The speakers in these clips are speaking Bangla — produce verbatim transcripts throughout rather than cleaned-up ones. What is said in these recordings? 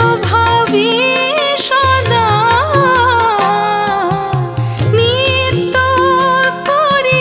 ভাবি সদা নিত্য করি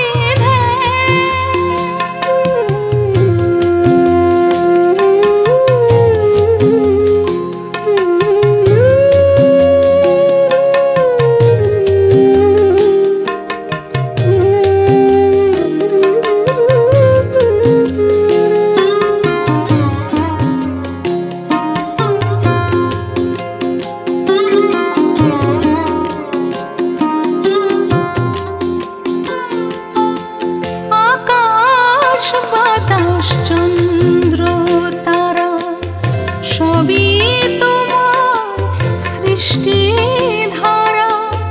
চন্দ্র তারা সবই তোমার সৃষ্টি ধারা।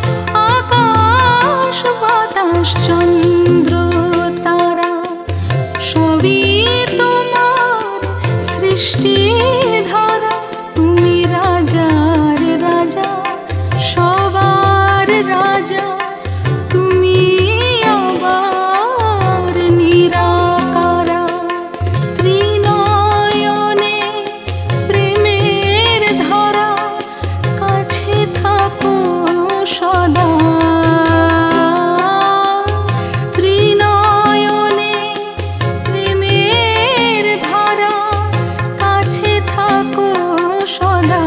আকাশ বাতাস চন্দ্র তারা সবই তোমার সৃষ্টি ধারা। তুমি রাজার রাজা সবার রাজা, তুমি আবার নিরাকারা। ত্রিনয়নে প্রেমের ধারা, কাছে থাকো সদা। ত্রিনয়নে প্রেমের ধারা, কাছে থাকো সদা।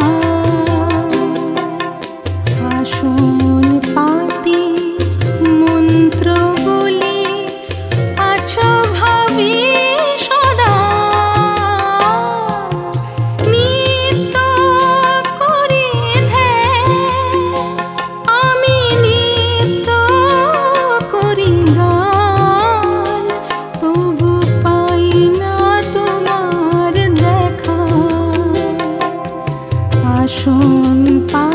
আসন পাতি মন্ত্র বলি আছো ভাবি সদা নিত্য করি ধ্যান। আমি নিত্য করি গান, তবু পাই না তোমার দেখা। আসন পা